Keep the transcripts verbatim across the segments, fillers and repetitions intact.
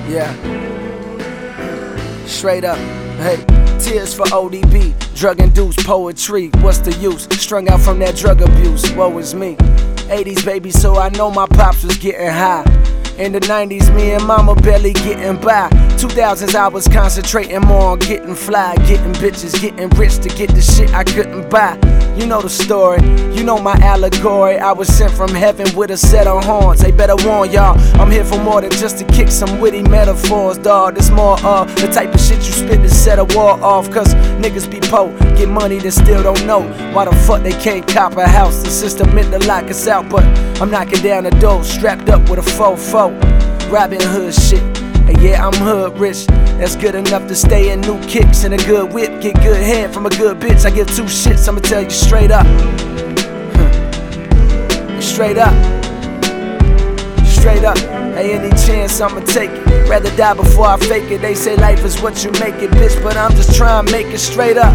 Yeah. Straight up, hey. Tears for O D B, drug-induced poetry. What's the use? Strung out from that drug abuse. Woe is me. eighties baby, so I know my pops was getting high. In the nineties, me and mama barely getting by. two thousands, I was concentrating more on getting fly, getting bitches, getting rich to get the shit I couldn't buy. You know the story, you know my allegory. I was sent from heaven with a set of horns. They better warn y'all, I'm here for more than just to kick some witty metaphors, dawg. It's more of the type of shit you spit to set a war off. Cause niggas be po, get money then still don't know why the fuck they can't cop a house. The system meant to lock us out, but I'm knocking down the door, strapped up with a fofo. Robin Hood shit, and yeah, I'm hood rich. That's good enough to stay in new kicks and a good whip. Get good head from a good bitch. I give two shits, I'ma tell you straight up. Huh. Straight up. Straight up. Hey, any chance I'ma take it. Rather die before I fake it. They say life is what you make it, bitch, but I'm just trying to make it straight up.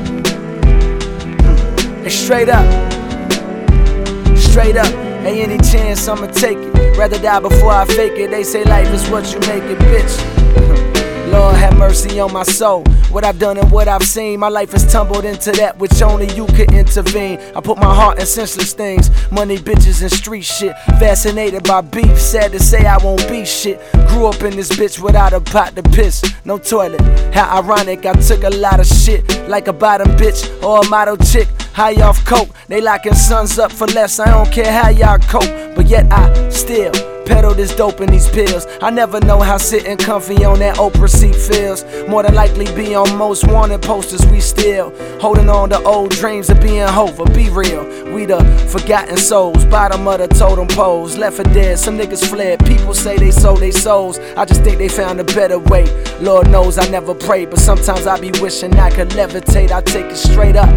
Hey, straight up. Straight up. Hey, any chance I'ma take it. Rather die before I fake it. They say life is what you make it, bitch. Lord have mercy on my soul. What I've done and what I've seen, my life has tumbled into that which only you could intervene. I put my heart in senseless things, money, bitches, and street shit. Fascinated by beef, sad to say I won't be shit. Grew up in this bitch without a pot to piss, no toilet. How ironic, I took a lot of shit, like a bottom bitch or a model chick. High off coke, they locking sons up for less. I don't care how y'all cope, but yet I still peddle this dope in these pills. I never know how sitting comfy on that Oprah seat feels. More than likely be on most wanted posters. We still holding on to old dreams of being Hova. Be real, we the forgotten souls, bottom of the totem poles. Left for dead, some niggas fled. People say they sold their souls. I just think they found a better way. Lord knows I never prayed, but sometimes I be wishing I could levitate. I take it straight up.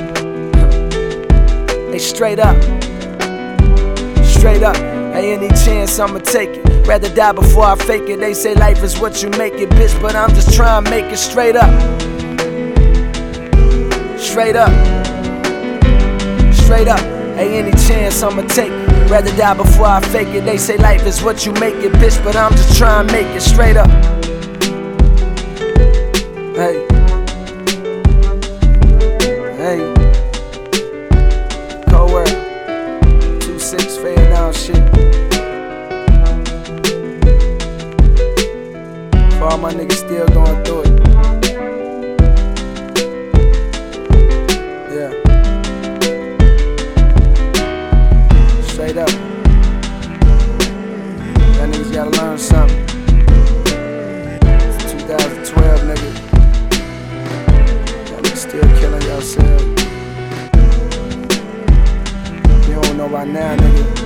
Hey, straight up. Straight up. Hey, any chance I'ma take it. Rather die before I fake it. They say life is what you make it, bitch, but I'm just trying to make it straight up. Straight up. Straight up. Hey, any chance I'ma take it. Rather die before I fake it. They say life is what you make it, bitch, but I'm just trying to make it straight up. Hey. Hey. Cold world. two six fade down shit. For all my niggas still going through it. Yeah. Straight up. Y'all niggas gotta learn something. It's two thousand twelve, nigga. Y'all niggas still killing yourselves. You don't know by now, nigga.